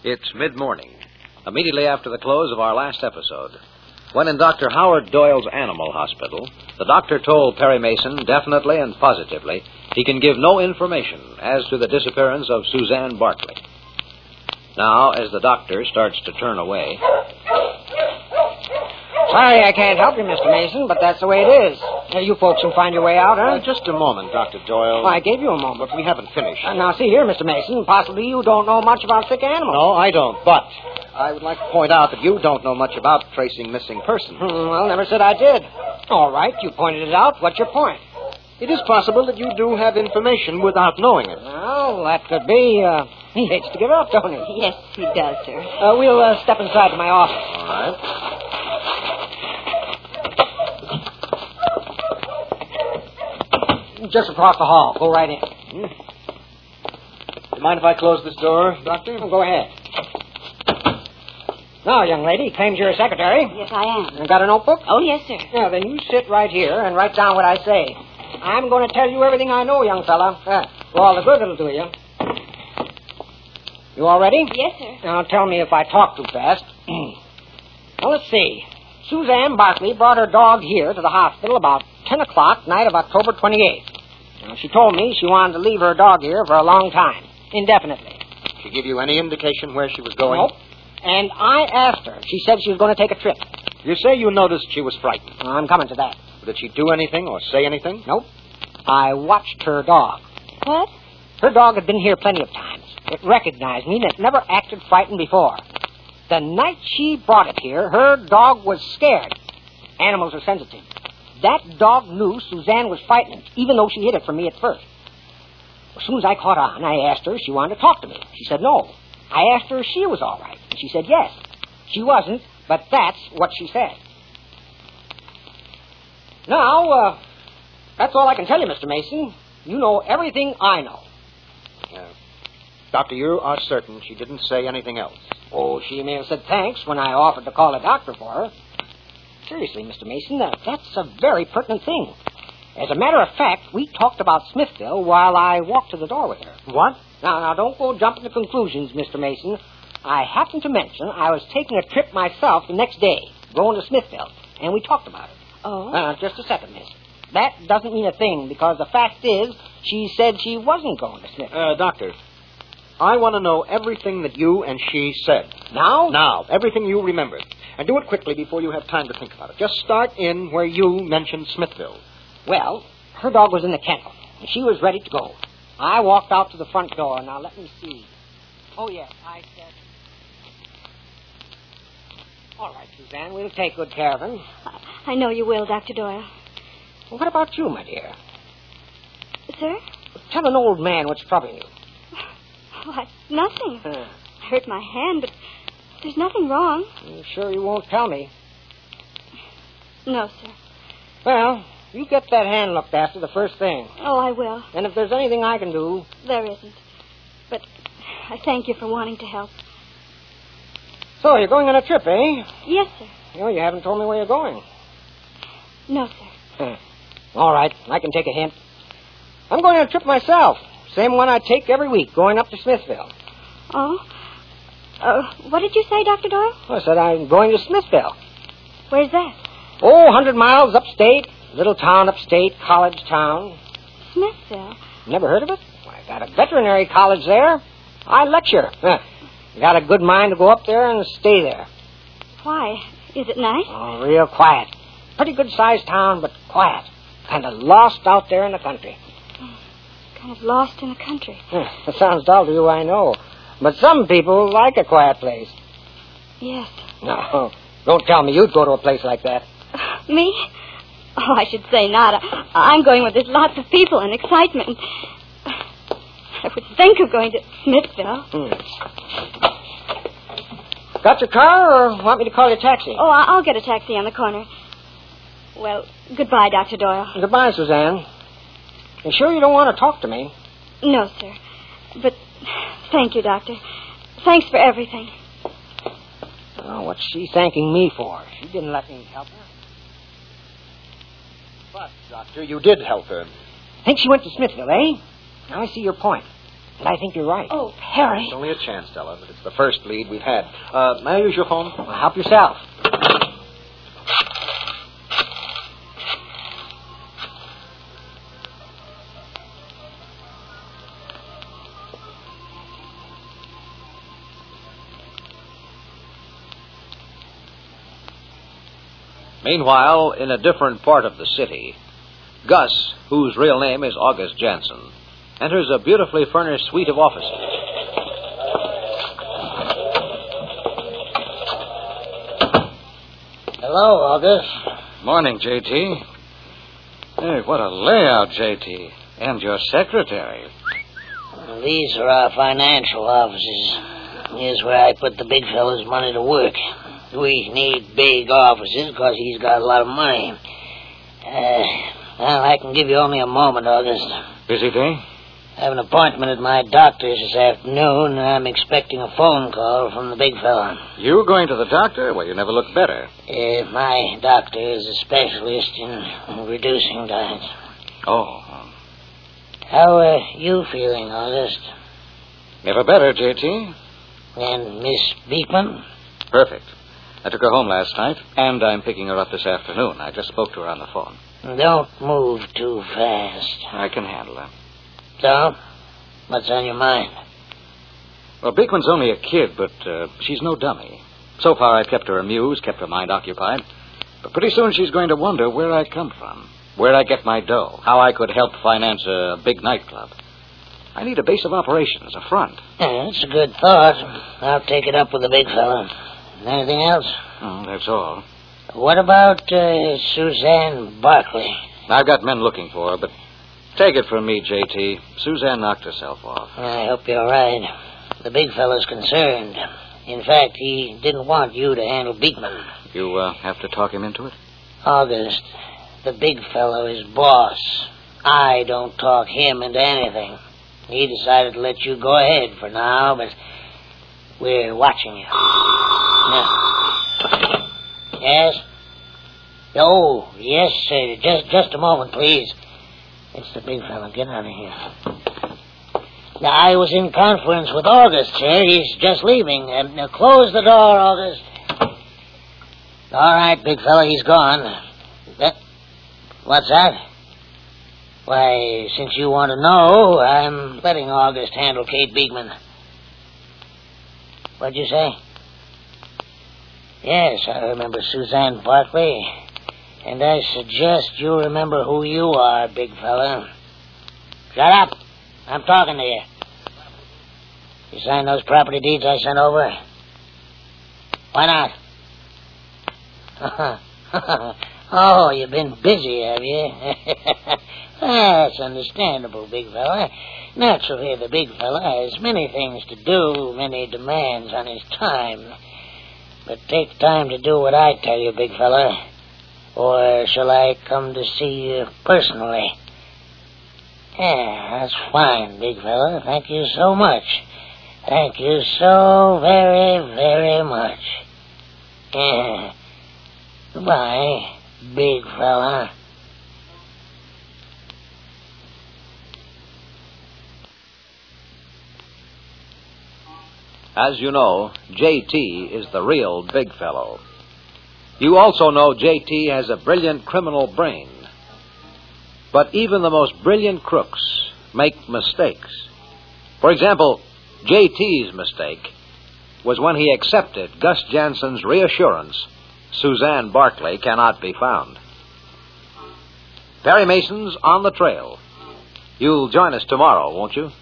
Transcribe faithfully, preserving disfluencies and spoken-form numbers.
It's mid-morning, immediately after the close of our last episode, when in Doctor Howard Doyle's animal hospital, the doctor told Perry Mason definitely and positively he can give no information as to the disappearance of Suzanne Barkley. Now, as the doctor starts to turn away... Sorry I can't help you, Mister Mason, but that's the way it is. Uh, you folks can find your way out, huh? Uh, just a moment, Doctor Doyle. Well, I gave you a moment. But we haven't finished. Uh, now, see here, Mister Mason, possibly you don't know much about sick animals. No, I don't, but I would like to point out that you don't know much about tracing missing persons. Hmm, well, never said I did. All right, you pointed it out. What's your point? It is possible that you do have information without knowing it. Well, that could be. Uh, he hates to give up, don't he? Yes, he does, sir. Uh, we'll uh, step inside to my office. All right. Just across the hall. Go right in. Hmm. Do you mind if I close this door, Doctor? Oh, go ahead. Now, young lady, claims you're a secretary. Yes, I am. You got a notebook? Oh, yes, sir. Yeah, then you sit right here and write down what I say. I'm going to tell you everything I know, young fella. Uh, for all the good it'll do you. You all ready? Yes, sir. Now, tell me if I talk too fast. Well, let's see. Suzanne Barkley brought her dog here to the hospital about ten o'clock, night of October twenty-eighth. Now, she told me she wanted to leave her dog here for a long time, indefinitely. Did she give you any indication where she was going? Nope. And I asked her. She said she was going to take a trip. You say you noticed she was frightened. I'm coming to that. Did she do anything or say anything? Nope. I watched her dog. What? Her dog had been here plenty of times. It recognized me and it never acted frightened before. The night she brought it here, her dog was scared. Animals are sensitive. That dog knew Suzanne was frightened, even though she hid it from me at first. As soon as I caught on, I asked her if she wanted to talk to me. She said no. I asked her if she was all right, and she said yes. She wasn't, but that's what she said. Now, uh, that's all I can tell you, Mister Mason. You know everything I know. Uh, Doctor, you are certain she didn't say anything else? Oh, she may have said thanks when I offered to call a doctor for her. Seriously, Mister Mason, uh, that's a very pertinent thing. As a matter of fact, we talked about Smithville while I walked to the door with her. What? Now, now, don't go jumping to conclusions, Mister Mason. I happened to mention I was taking a trip myself the next day, going to Smithville, and we talked about it. Oh? Uh, just a second, miss. That doesn't mean a thing, because the fact is, she said she wasn't going to Smithville. Uh, Doctor, I want to know everything that you and she said. Now? Now, everything you remember. And do it quickly before you have time to think about it. Just start in where you mentioned Smithville. Well, her dog was in the kennel, and she was ready to go. I walked out to the front door. Now, let me see. Oh, yes, I said... All right, Suzanne, we'll take good care of him. I know you will, Doctor Doyle. Well, what about you, my dear? Sir? Tell an old man what's troubling you. Why, nothing. Huh. I hurt my hand, but there's nothing wrong. You sure you won't tell me? No, sir. Well, you get that hand looked after the first thing. Oh, I will. And if there's anything I can do... There isn't. But I thank you for wanting to help. So, you're going on a trip, eh? Yes, sir. Oh, you haven't told me where you're going. No, sir. Huh. All right, I can take a hint. I'm going on a trip myself. Same one I take every week, going up to Smithville. Oh? Uh, what did you say, Doctor Doyle? I said I'm going to Smithville. Where's that? Oh, a hundred miles upstate. Little town upstate, college town. Smithville. Never heard of it? Well, I got a veterinary college there. I lecture. Huh. Got a good mind to go up there and stay there. Why? Is it nice? Oh, real quiet. Pretty good-sized town, but quiet. Kind of lost out there in the country. Kind of lost in the country. Huh. That sounds dull to you, I know. But some people like a quiet place. Yes. No, don't tell me you'd go to a place like that. Me? Oh, I should say not. I, I'm going where there's lots of people and excitement. I would think of going to Smithville. Hmm. Got your car, or want me to call you a taxi? Oh, I- I'll get a taxi on the corner. Well, goodbye, Doctor Doyle. Goodbye, Suzanne. You sure you don't want to talk to me? No, sir. But thank you, Doctor. Thanks for everything. Oh, what's she thanking me for? She didn't let me help her. But, Doctor, you did help her. Think she went to Smithville, eh? Now I see your point. And I think you're right. Oh, Perry. It's only a chance, Stella, but it's the first lead we've had. Uh, may I use your phone? Well, help yourself. Meanwhile, in a different part of the city, Gus, whose real name is August Jansen, enters a beautifully furnished suite of offices. Hello, August. Morning, J T. Hey, what a layout, J T. And your secretary. These are our financial offices. Here's where I put the big fella's money to work. We need big offices because he's got a lot of money. Uh, well, I can give you only a moment, August. Busy day? I have an appointment at my doctor's this afternoon, and I'm expecting a phone call from the big fella. You going to the doctor? Well, you never look better. Uh, my doctor is a specialist in reducing diets. Oh. How are you feeling, August? Never better, J T. And Miss Beekman? Perfect. I took her home last night, and I'm picking her up this afternoon. I just spoke to her on the phone. Don't move too fast. I can handle her. So, what's on your mind? Well, Beekman's only a kid, but uh, she's no dummy. So far, I've kept her amused, kept her mind occupied. But pretty soon she's going to wonder where I come from, where I get my dough, how I could help finance a big nightclub. I need a base of operations, a front. Yeah, that's a good thought. I'll take it up with the big fella. Anything else? Oh, that's all. What about uh, Suzanne Barkley? I've got men looking for her, but take it from me, J T. Suzanne knocked herself off. I hope you're right. The big fella's concerned. In fact, he didn't want you to handle Beekman. You uh, have to talk him into it? August, the big fellow is boss. I don't talk him into anything. He decided to let you go ahead for now, but we're watching you. Now. Yes? Oh, yes, sir. Just, just a moment, please. It's the big fella. Get out of here. Now, I was in conference with August, sir. He's just leaving. Uh, now, close the door, August. All right, big fella, he's gone. That, what's that? Why, since you want to know, I'm letting August handle Kate Beekman. What'd you say? Yes, I remember Suzanne Barkley. And I suggest you remember who you are, big fella. Shut up. I'm talking to you. You signed those property deeds I sent over? Why not? Oh, you've been busy, have you? That's understandable, big fella. Naturally, the big fella has many things to do, many demands on his time. But take time to do what I tell you, big fella. Or shall I come to see you personally? Yeah, that's fine, big fella. Thank you so much. Thank you so very, very much. Yeah. Goodbye, big fella. As you know, J T is the real big fellow. You also know J T has a brilliant criminal brain. But even the most brilliant crooks make mistakes. For example, J T's mistake was when he accepted Gus Jansen's reassurance Suzanne Barkley cannot be found. Perry Mason's On the Trail. You'll join us tomorrow, won't you?